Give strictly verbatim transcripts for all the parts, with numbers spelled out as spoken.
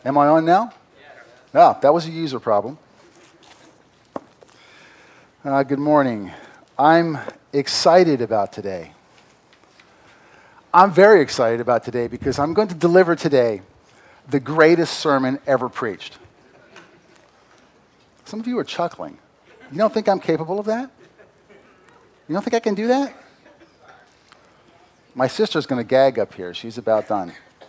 Am I on now? Ah, that was a user problem. Uh, good morning. I'm excited about today. I'm very excited about today because I'm going to deliver today the greatest sermon ever preached. Some of you are chuckling. You don't think I'm capable of that? You don't think I can do that? My sister's going to gag up here. She's about done.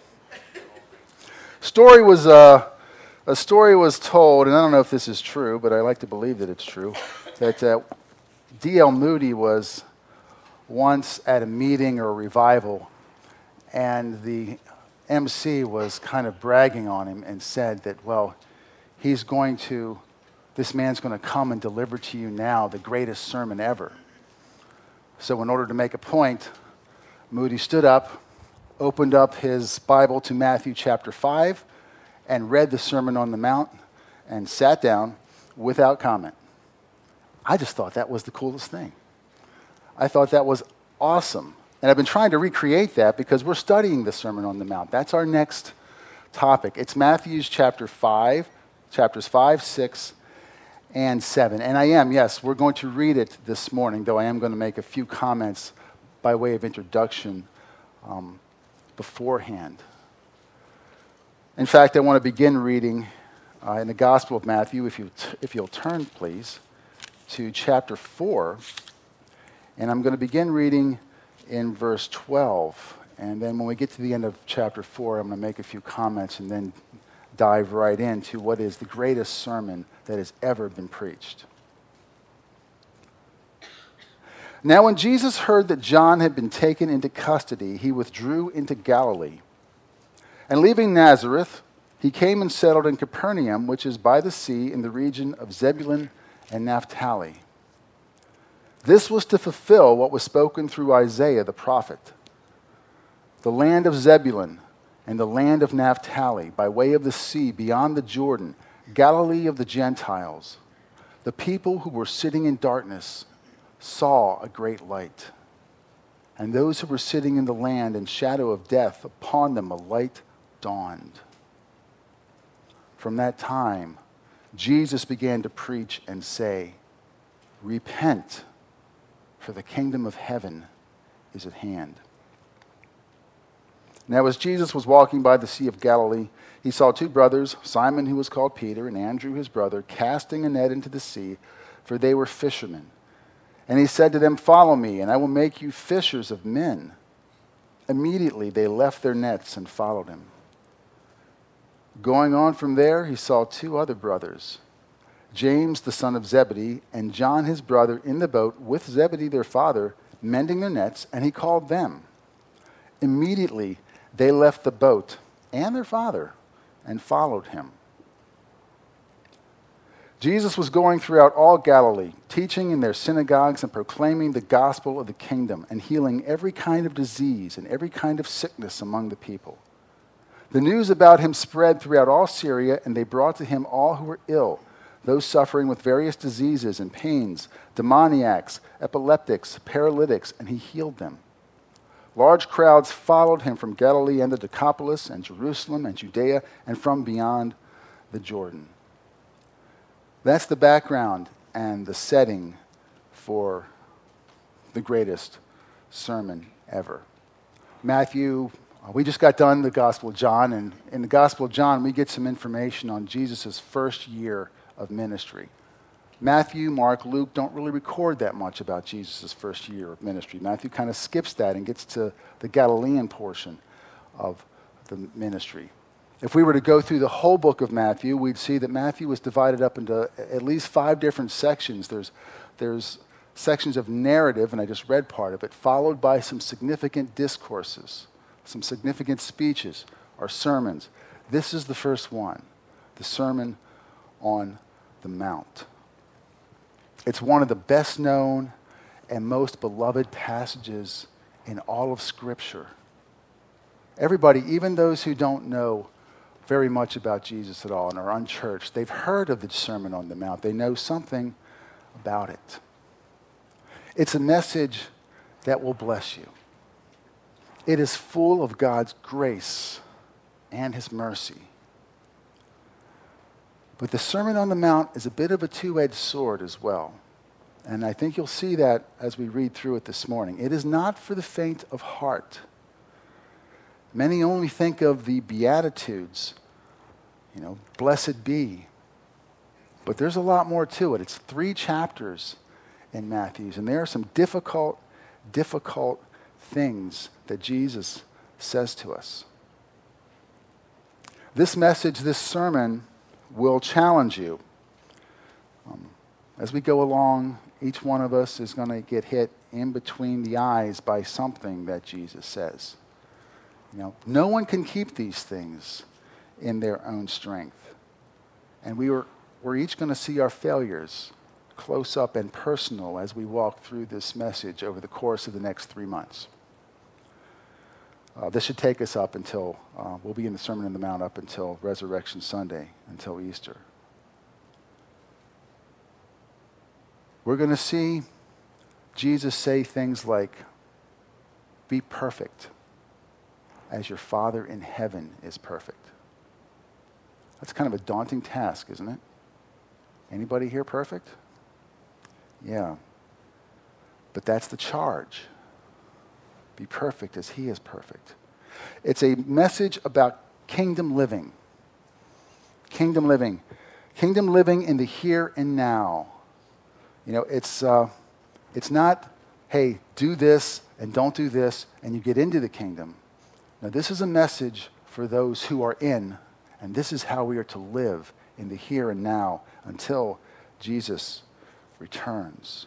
Story was uh, a story was told, and I don't know if this is true, but I like to believe that it's true, that uh, D L Moody was once at a meeting or a revival, and the M C was kind of bragging on him and said that, well, he's going to, this man's going to come and deliver to you now the greatest sermon ever. So in order to make a point, Moody stood up, opened up his Bible to Matthew chapter five, and read the Sermon on the Mount, and sat down without comment. I just thought that was the coolest thing. I thought that was awesome. And I've been trying to recreate that because we're studying the Sermon on the Mount. That's our next topic. It's Matthew's chapter five, chapters five, six, and seven. And I am, yes, we're going to read it this morning, though I am going to make a few comments by way of introduction um, beforehand. In fact, I want to begin reading uh, in the Gospel of Matthew, if, you t- if you'll turn, please, to chapter four. And I'm going to begin reading in verse twelve. And then when we get to the end of chapter four, I'm going to make a few comments and then dive right into what is the greatest sermon that has ever been preached. Now when Jesus heard that John had been taken into custody, he withdrew into Galilee. And leaving Nazareth, he came and settled in Capernaum, which is by the sea in the region of Zebulun and Naphtali. This was to fulfill what was spoken through Isaiah the prophet. The land of Zebulun and the land of Naphtali, by way of the sea beyond the Jordan, Galilee of the Gentiles. The people who were sitting in darkness saw a great light. And those who were sitting in the land and shadow of death, upon them a light dawned. From that time, Jesus began to preach and say, "Repent, for the kingdom of heaven is at hand." Now as Jesus was walking by the Sea of Galilee, he saw two brothers, Simon, who was called Peter, and Andrew, his brother, casting a net into the sea, for they were fishermen. And he said to them, "Follow me, and I will make you fishers of men." Immediately they left their nets and followed him. Going on from there, he saw two other brothers, James the son of Zebedee, and John his brother, in the boat with Zebedee their father, mending their nets, and he called them. Immediately they left the boat and their father and followed him. Jesus was going throughout all Galilee, teaching in their synagogues and proclaiming the gospel of the kingdom and healing every kind of disease and every kind of sickness among the people. The news about him spread throughout all Syria, and they brought to him all who were ill, those suffering with various diseases and pains, demoniacs, epileptics, paralytics, and he healed them. Large crowds followed him from Galilee and the Decapolis and Jerusalem and Judea and from beyond the Jordan. That's the background and the setting for the greatest sermon ever. Matthew, we just got done the Gospel of John, and in the Gospel of John, we get some information on Jesus' first year of ministry. Matthew, Mark, Luke don't really record that much about Jesus' first year of ministry. Matthew kind of skips that and gets to the Galilean portion of the ministry. If we were to go through the whole book of Matthew, we'd see that Matthew was divided up into at least five different sections. There's, there's sections of narrative, and I just read part of it, followed by some significant discourses, some significant speeches or sermons. This is the first one, the Sermon on the Mount. It's one of the best known and most beloved passages in all of Scripture. Everybody, even those who don't know very much about Jesus at all and are unchurched, they've heard of the Sermon on the Mount. They know something about it. It's a message that will bless you. It is full of God's grace and his mercy. But the Sermon on the Mount is a bit of a two-edged sword as well. And I think you'll see that as we read through it this morning. It is not for the faint of heart. Many only think of the Beatitudes, you know, blessed be. But there's a lot more to it. It's three chapters in Matthew's, and there are some difficult, difficult things that Jesus says to us. This message, this sermon, will challenge you. Um, as we go along, each one of us is going to get hit in between the eyes by something that Jesus says. You know, no one can keep these things in their own strength. And we were, we're each going to see our failures close up and personal as we walk through this message over the course of the next three months. Uh, this should take us up until, uh, we'll be in the Sermon on the Mount up until Resurrection Sunday, until Easter. We're going to see Jesus say things like, be perfect as your Father in heaven is perfect. That's kind of a daunting task, isn't it? Anybody here perfect? Yeah. But that's the charge. Be perfect as he is perfect. It's a message about kingdom living. Kingdom living. Kingdom living in the here and now. You know, it's uh, it's not, hey, do this and don't do this, and you get into the kingdom. Now, this is a message for those who are in, and this is how we are to live in the here and now until Jesus returns.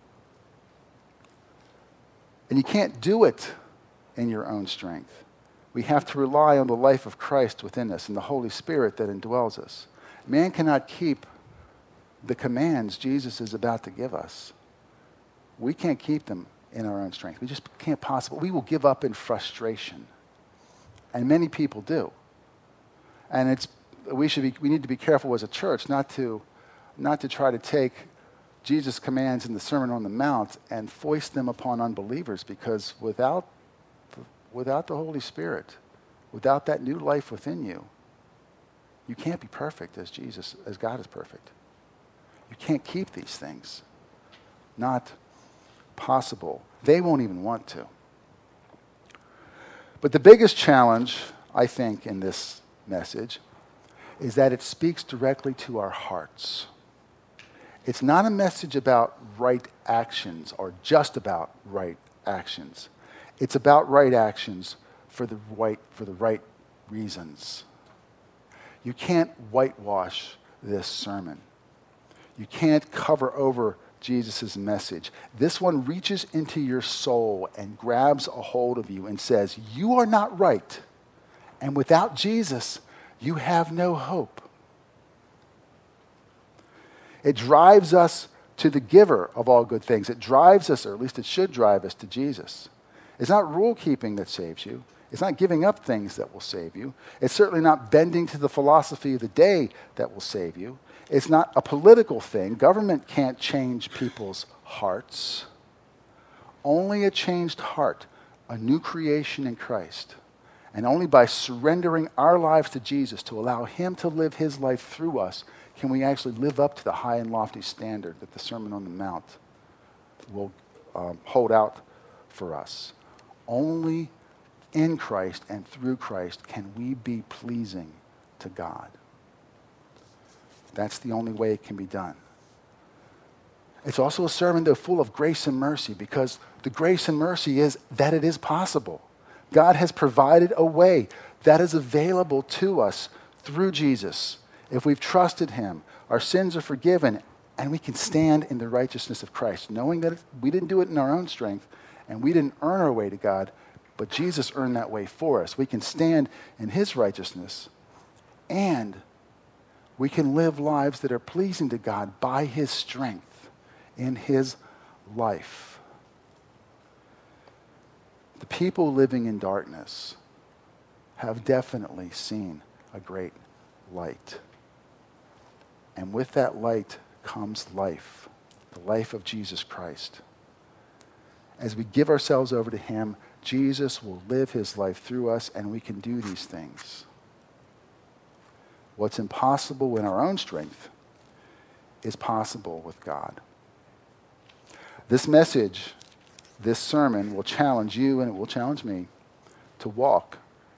And you can't do it in your own strength. We have to rely on the life of Christ within us and the Holy Spirit that indwells us. Man cannot keep the commands Jesus is about to give us. We can't keep them in our own strength. We just can't possibly. We will give up in frustration. And many people do. And it's we should be we need to be careful as a church not to not to try to take Jesus' commands in the Sermon on the Mount and foist them upon unbelievers, because without, without the Holy Spirit, without that new life within you, you can't be perfect as Jesus, as God is perfect. You can't keep these things. Not possible. They won't even want to. But the biggest challenge, I think, in this message is that it speaks directly to our hearts. It's not a message about right actions or just about right actions. It's about right actions for the right, for the right reasons. You can't whitewash this sermon. You can't cover over Jesus' message. This one reaches into your soul and grabs a hold of you and says, you are not right. And without Jesus, you have no hope. It drives us to the giver of all good things. It drives us, or at least it should drive us, to Jesus. It's not rule keeping that saves you. It's not giving up things that will save you. It's certainly not bending to the philosophy of the day that will save you. It's not a political thing. Government can't change people's hearts. Only a changed heart, a new creation in Christ. And only by surrendering our lives to Jesus to allow him to live his life through us can we actually live up to the high and lofty standard that the Sermon on the Mount will um, hold out for us. Only in Christ and through Christ can we be pleasing to God. That's the only way it can be done. It's also a sermon, though, full of grace and mercy, because the grace and mercy is that it is possible. God has provided a way that is available to us through Jesus. If we've trusted him, our sins are forgiven, and we can stand in the righteousness of Christ, knowing that we didn't do it in our own strength, and we didn't earn our way to God, but Jesus earned that way for us. We can stand in his righteousness, and we can live lives that are pleasing to God by his strength in his life. The people living in darkness have definitely seen a great light. And with that light comes life, the life of Jesus Christ. As we give ourselves over to him, Jesus will live his life through us, and we can do these things. What's impossible in our own strength is possible with God. This message, this sermon will challenge you and it will challenge me to walk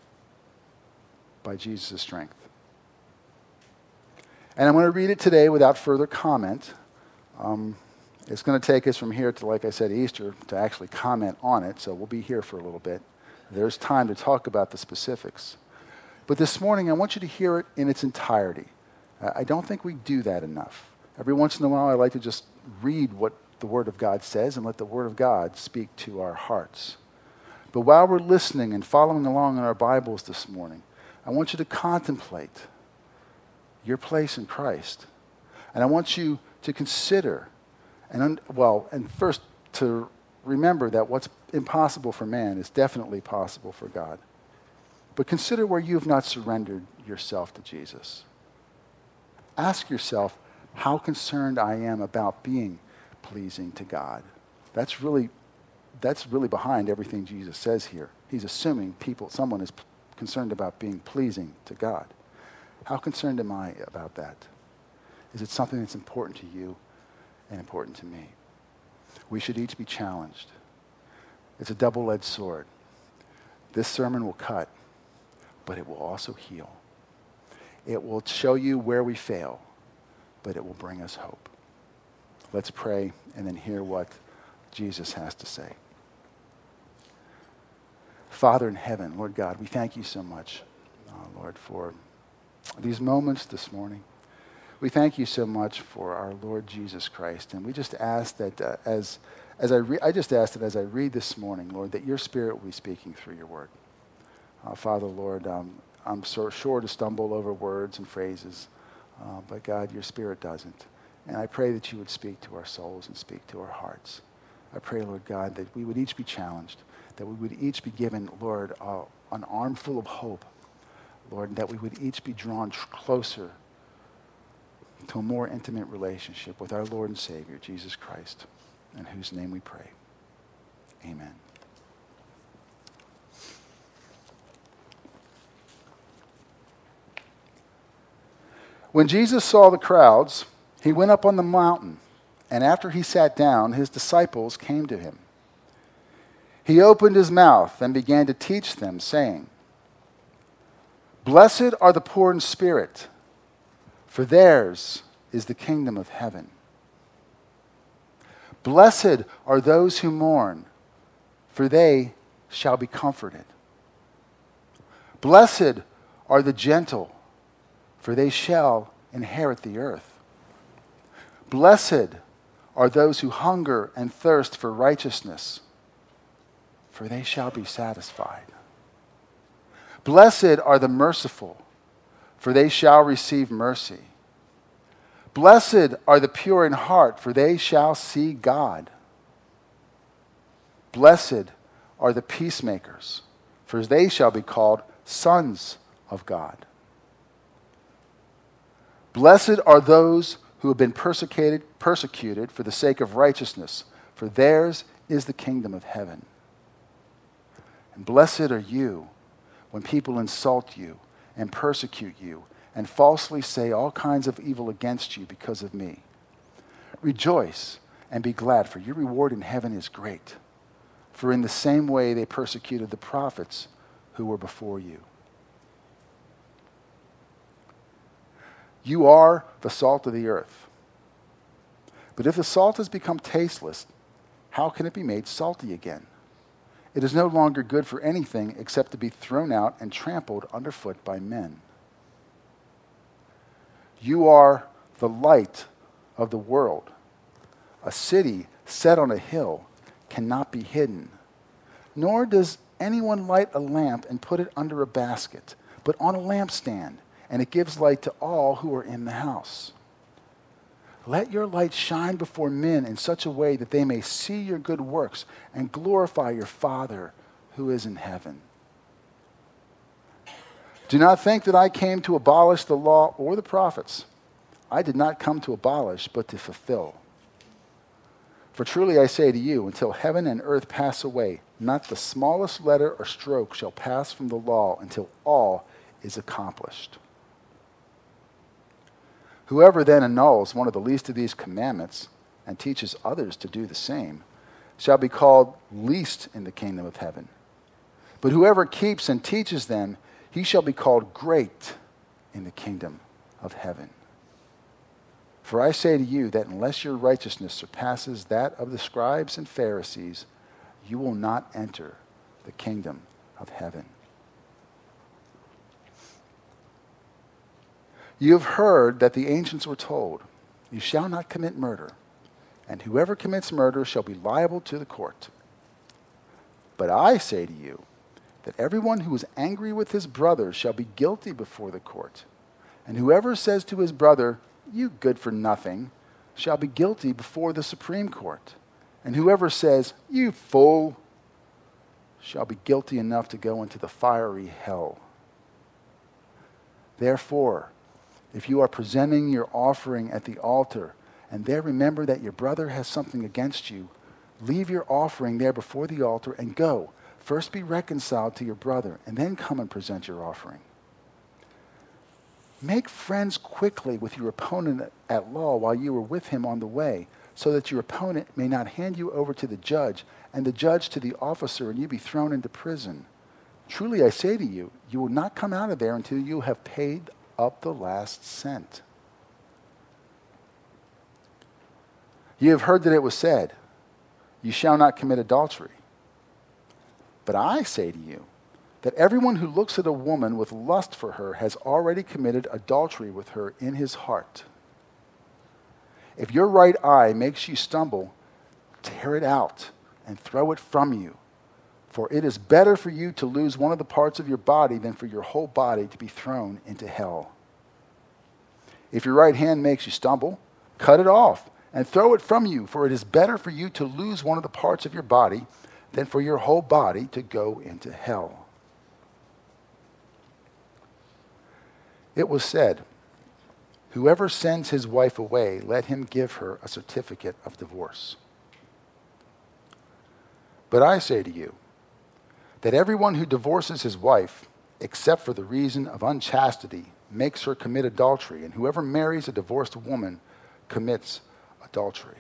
by Jesus' strength. And I'm going to read it today without further comment. Um, it's going to take us from here to, like I said, Easter, to actually comment on it, so we'll be here for a little bit. There's time to talk about the specifics. But this morning, I want you to hear it in its entirety. Uh, I don't think we do that enough. Every once in a while, I like to just read what the Word of God says and let the Word of God speak to our hearts. But while we're listening and following along in our Bibles this morning, I want you to contemplate your place in Christ. And I want you to consider, and un- well, and first to remember that what's impossible for man is definitely possible for God. But consider where you have not surrendered yourself to Jesus. Ask yourself how concerned I am about being pleasing to God. That's really, that's really behind everything Jesus says here. He's assuming people, someone is p- concerned about being pleasing to God. How concerned am I about that? Is it something that's important to you and important to me? We should each be challenged. It's a double-edged sword. This sermon will cut, but it will also heal. It will show you where we fail, but it will bring us hope. Let's pray and then hear what Jesus has to say. Father in heaven, Lord God, we thank you so much, uh, Lord, for these moments this morning. We thank you so much for our Lord Jesus Christ, and we just ask that uh, as as I re- I just ask that as I read this morning, Lord, that your Spirit will be speaking through your word. Uh, Father, Lord, um, I'm so sure to stumble over words and phrases, uh, but God, your Spirit doesn't. And I pray that you would speak to our souls and speak to our hearts. I pray, Lord God, that we would each be challenged, that we would each be given, Lord, uh, an armful of hope, Lord, and that we would each be drawn tr- closer to a more intimate relationship with our Lord and Savior, Jesus Christ, in whose name we pray. Amen. When Jesus saw the crowds, he went up on the mountain, and after he sat down, his disciples came to him. He opened his mouth and began to teach them, saying, "Blessed are the poor in spirit, for theirs is the kingdom of heaven. Blessed are those who mourn, for they shall be comforted. Blessed are the gentle, for they shall inherit the earth. Blessed are those who hunger and thirst for righteousness, for they shall be satisfied. Blessed are the merciful, for they shall receive mercy. Blessed are the pure in heart, for they shall see God. Blessed are the peacemakers, for they shall be called sons of God. Blessed are those who have been persecuted, persecuted for the sake of righteousness, for theirs is the kingdom of heaven. And blessed are you when people insult you and persecute you and falsely say all kinds of evil against you because of me. Rejoice and be glad, for your reward in heaven is great. For in the same way they persecuted the prophets who were before you. You are the salt of the earth. But if the salt has become tasteless, how can it be made salty again? It is no longer good for anything except to be thrown out and trampled underfoot by men. You are the light of the world. A city set on a hill cannot be hidden. Nor does anyone light a lamp and put it under a basket, but on a lampstand, and it gives light to all who are in the house. Let your light shine before men in such a way that they may see your good works and glorify your Father who is in heaven. Do not think that I came to abolish the law or the prophets. I did not come to abolish, but to fulfill. For truly I say to you, until heaven and earth pass away, not the smallest letter or stroke shall pass from the law until all is accomplished. Whoever then annuls one of the least of these commandments and teaches others to do the same shall be called least in the kingdom of heaven. But whoever keeps and teaches them, he shall be called great in the kingdom of heaven. For I say to you that unless your righteousness surpasses that of the scribes and Pharisees, you will not enter the kingdom of heaven. You have heard that the ancients were told, you shall not commit murder, and whoever commits murder shall be liable to the court. But I say to you that everyone who is angry with his brother shall be guilty before the court. And whoever says to his brother, you good for nothing, shall be guilty before the Supreme Court. And whoever says, you fool, shall be guilty enough to go into the fiery hell. Therefore, if you are presenting your offering at the altar, and there remember that your brother has something against you, leave your offering there before the altar and go. First be reconciled to your brother, and then come and present your offering. Make friends quickly with your opponent at law while you are with him on the way, so that your opponent may not hand you over to the judge, and the judge to the officer, and you be thrown into prison. Truly I say to you, you will not come out of there until you have paid up the last cent. You have heard that it was said, you shall not commit adultery. But I say to you that everyone who looks at a woman with lust for her has already committed adultery with her in his heart. If your right eye makes you stumble, tear it out and throw it from you. For it is better for you to lose one of the parts of your body than for your whole body to be thrown into hell. If your right hand makes you stumble, cut it off and throw it from you, for it is better for you to lose one of the parts of your body than for your whole body to go into hell. It was said, whoever sends his wife away, let him give her a certificate of divorce. But I say to you, that everyone who divorces his wife, except for the reason of unchastity, makes her commit adultery, and whoever marries a divorced woman commits adultery.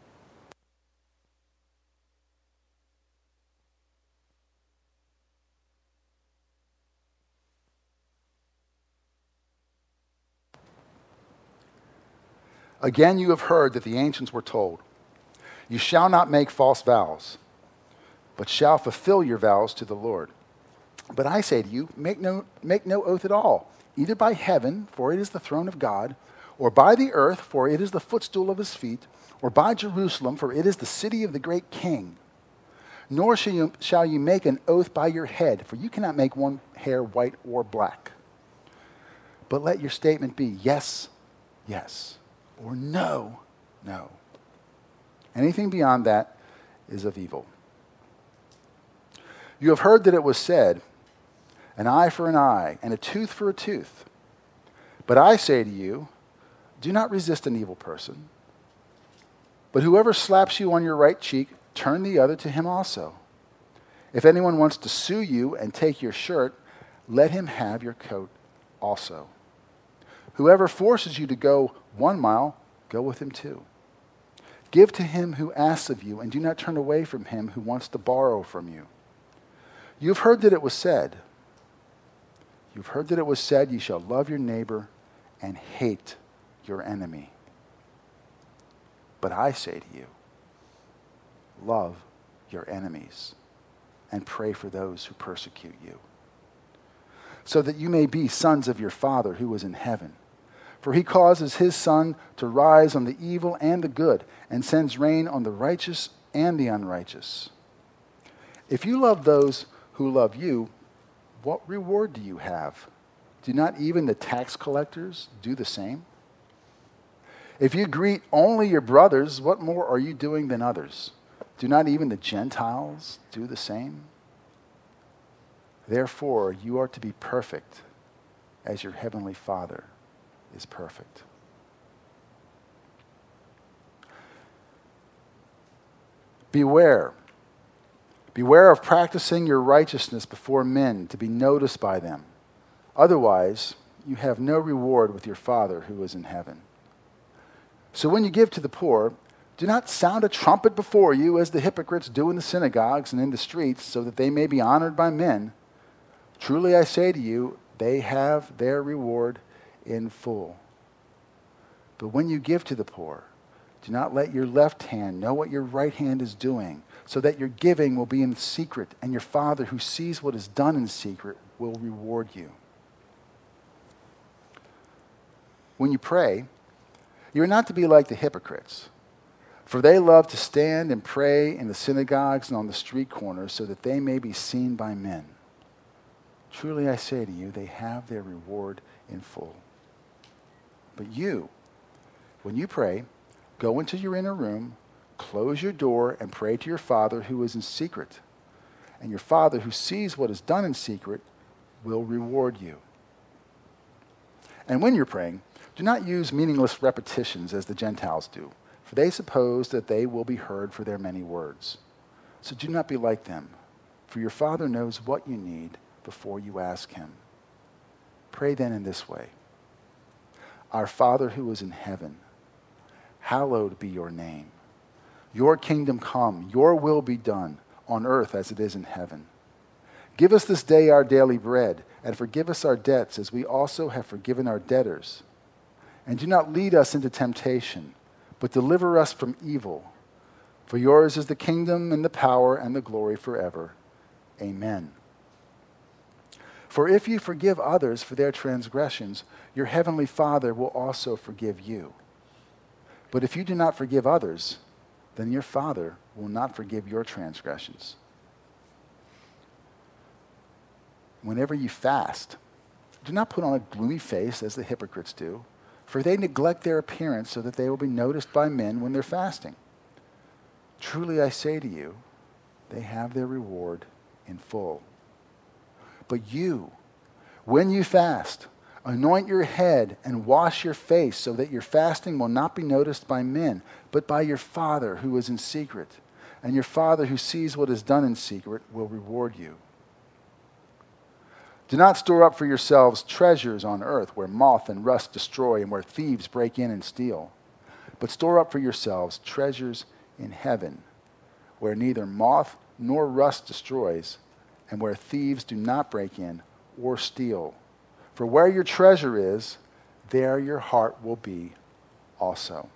Again, you have heard that the ancients were told, you shall not make false vows, but shall fulfill your vows to the Lord. But I say to you, make no, make no oath at all, either by heaven, for it is the throne of God, or by the earth, for it is the footstool of his feet, or by Jerusalem, for it is the city of the great king. Nor shall you, shall you make an oath by your head, for you cannot make one hair white or black. But let your statement be yes, yes, or no, no. Anything beyond that is of evil. You have heard that it was said, an eye for an eye, and a tooth for a tooth. But I say to you, do not resist an evil person. But whoever slaps you on your right cheek, turn the other to him also. If anyone wants to sue you and take your shirt, let him have your coat also. Whoever forces you to go one mile, go with him two. Give to him who asks of you, and do not turn away from him who wants to borrow from you. You've heard that it was said, you've heard that it was said, you shall love your neighbor and hate your enemy. But I say to you, love your enemies and pray for those who persecute you, so that you may be sons of your Father who is in heaven. For he causes his sun to rise on the evil and the good, and sends rain on the righteous and the unrighteous. If you love those who love you, what reward do you have? Do not even the tax collectors do the same? If you greet only your brothers, what more are you doing than others? Do not even the Gentiles do the same? Therefore, you are to be perfect as your heavenly Father is perfect. Beware. Beware of practicing your righteousness before men to be noticed by them. Otherwise, you have no reward with your Father who is in heaven. So when you give to the poor, do not sound a trumpet before you as the hypocrites do in the synagogues and in the streets, so that they may be honored by men. Truly I say to you, they have their reward in full. But when you give to the poor, do not let your left hand know what your right hand is doing, so that your giving will be in secret, and your Father who sees what is done in secret will reward you. When you pray, you are not to be like the hypocrites, for they love to stand and pray in the synagogues and on the street corners, so that they may be seen by men. Truly I say to you, they have their reward in full. But you, when you pray, go into your inner room, close your door, and pray to your Father who is in secret. And your Father who sees what is done in secret will reward you. And when you're praying, do not use meaningless repetitions as the Gentiles do, for they suppose that they will be heard for their many words. So do not be like them, for your Father knows what you need before you ask him. Pray then in this way. Our Father who is in heaven, hallowed be your name. Your kingdom come, your will be done, on earth as it is in heaven. Give us this day our daily bread, and forgive us our debts as we also have forgiven our debtors. And do not lead us into temptation, but deliver us from evil. For yours is the kingdom and the power and the glory forever. Amen. For if you forgive others for their transgressions, your heavenly Father will also forgive you. But if you do not forgive others, then your Father will not forgive your transgressions. Whenever you fast, do not put on a gloomy face as the hypocrites do, for they neglect their appearance so that they will be noticed by men when they're fasting. Truly I say to you, they have their reward in full. But you, when you fast, anoint your head and wash your face so that your fasting will not be noticed by men, but by your Father who is in secret. And your Father who sees what is done in secret will reward you. Do not store up for yourselves treasures on earth where moth and rust destroy and where thieves break in and steal. But store up for yourselves treasures in heaven where neither moth nor rust destroys and where thieves do not break in or steal. For where your treasure is, there your heart will be also.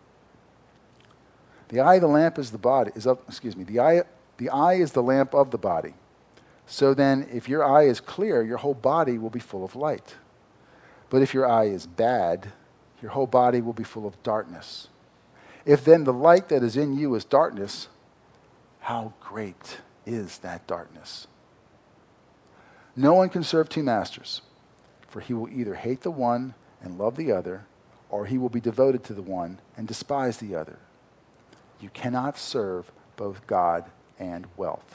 The eye of the lamp is the body is of, excuse me, the eye the eye is the lamp of the body. So then, if your eye is clear, your whole body will be full of light. But if your eye is bad, your whole body will be full of darkness. If then the light that is in you is darkness, how great is that darkness? No one can serve two masters, for he will either hate the one and love the other, or he will be devoted to the one and despise the other. You cannot serve both God and wealth.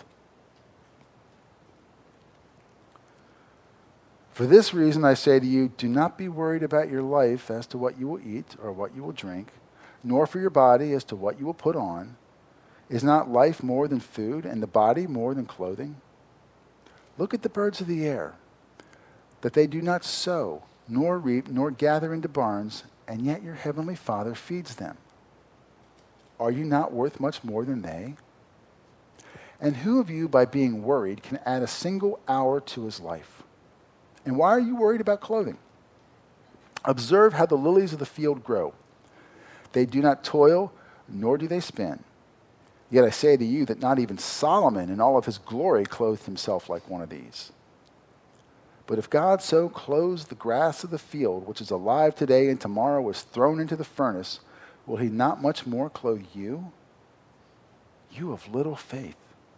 For this reason, I say to you, do not be worried about your life as to what you will eat or what you will drink, nor for your body as to what you will put on. Is not life more than food, and the body more than clothing? Look at the birds of the air, that they do not sow, nor reap, nor gather into barns, and yet your heavenly Father feeds them. Are you not worth much more than they? And who of you, by being worried, can add a single hour to his life? And why are you worried about clothing? Observe how the lilies of the field grow. They do not toil, nor do they spin. Yet I say to you that not even Solomon in all of his glory clothed himself like one of these. But if God so clothes the grass of the field, which is alive today and tomorrow is thrown into the furnace, will he not much more clothe you? You of little faith.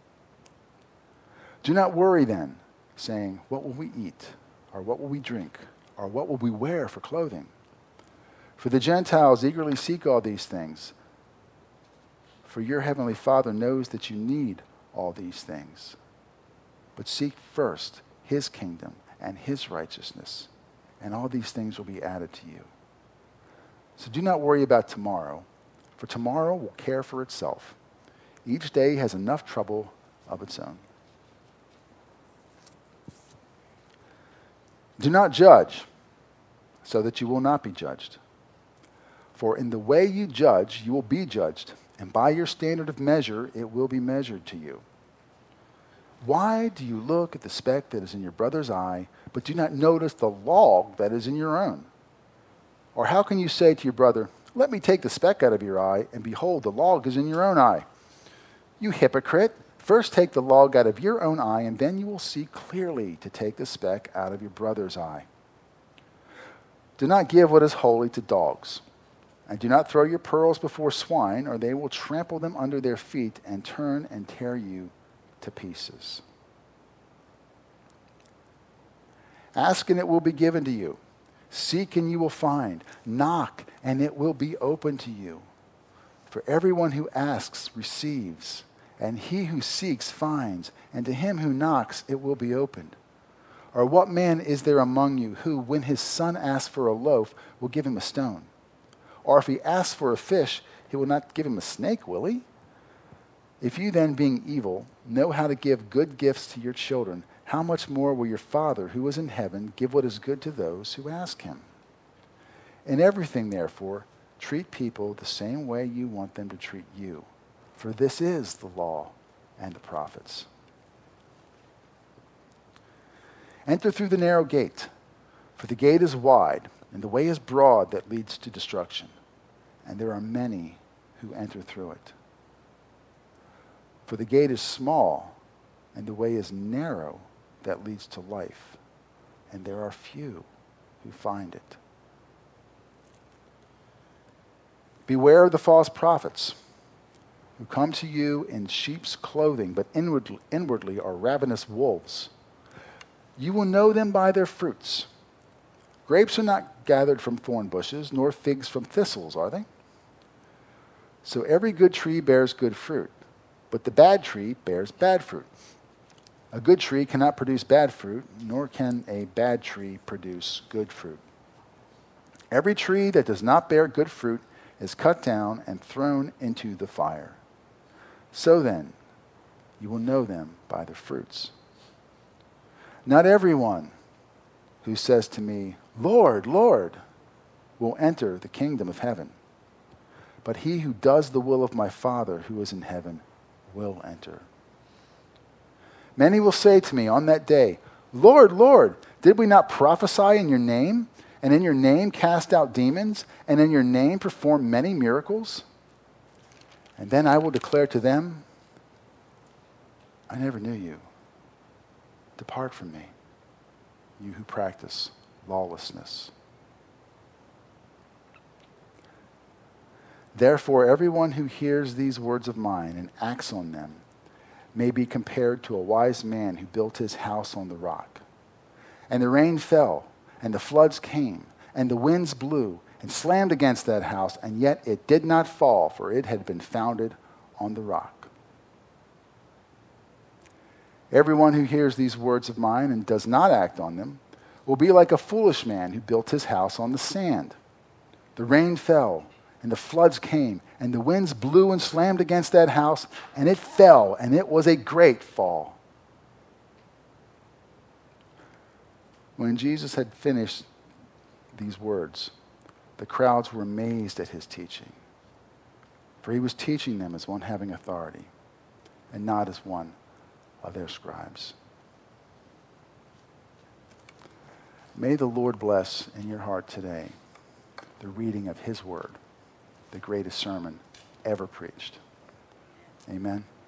Do not worry then, saying, what will we eat? Or what will we drink? Or what will we wear for clothing? For the Gentiles eagerly seek all these things. For your heavenly Father knows that you need all these things. But seek first his kingdom and his righteousness, and all these things will be added to you. So do not worry about tomorrow, for tomorrow will care for itself. Each day has enough trouble of its own. Do not judge, so that you will not be judged. For in the way you judge, you will be judged, and by your standard of measure, it will be measured to you. Why do you look at the speck that is in your brother's eye, but do not notice the log that is in your own? Or how can you say to your brother, let me take the speck out of your eye, and behold, the log is in your own eye? You hypocrite, first take the log out of your own eye, and then you will see clearly to take the speck out of your brother's eye. Do not give what is holy to dogs, and do not throw your pearls before swine, or they will trample them under their feet and turn and tear you to pieces. Ask and it will be given to you. Seek and you will find. Knock and it will be open to you. For everyone who asks receives, and he who seeks finds, and to him who knocks it will be opened. Or what man is there among you who, when his son asks for a loaf, will give him a stone? Or if he asks for a fish, he will not give him a snake, will he? If you then, being evil, know how to give good gifts to your children, how much more will your Father who is in heaven give what is good to those who ask him? In everything, therefore, treat people the same way you want them to treat you, for this is the law and the prophets. Enter through the narrow gate, for the gate is wide, and the way is broad that leads to destruction, and there are many who enter through it. For the gate is small, and the way is narrow that leads to life, and there are few who find it. Beware of the false prophets who come to you in sheep's clothing, but inwardly, inwardly are ravenous wolves. You will know them by their fruits. Grapes are not gathered from thorn bushes, nor figs from thistles, are they? So every good tree bears good fruit, but the bad tree bears bad fruit. A good tree cannot produce bad fruit, nor can a bad tree produce good fruit. Every tree that does not bear good fruit is cut down and thrown into the fire. So then, you will know them by their fruits. Not everyone who says to me, Lord, Lord, will enter the kingdom of heaven, but he who does the will of my Father who is in heaven will enter. Many will say to me on that day, Lord, Lord, did we not prophesy in your name, and in your name cast out demons, and in your name perform many miracles? And then I will declare to them, I never knew you. Depart from me, you who practice lawlessness. Therefore, everyone who hears these words of mine and acts on them may be compared to a wise man who built his house on the rock. And the rain fell, and the floods came, and the winds blew and slammed against that house, and yet it did not fall, for it had been founded on the rock. Everyone who hears these words of mine and does not act on them will be like a foolish man who built his house on the sand. The rain fell, and the floods came, and the winds blew and slammed against that house, and it fell, and it was a great fall. When Jesus had finished these words, the crowds were amazed at his teaching, for he was teaching them as one having authority, and not as one of their scribes. May the Lord bless in your heart today the reading of his word, the greatest sermon ever preached. Amen.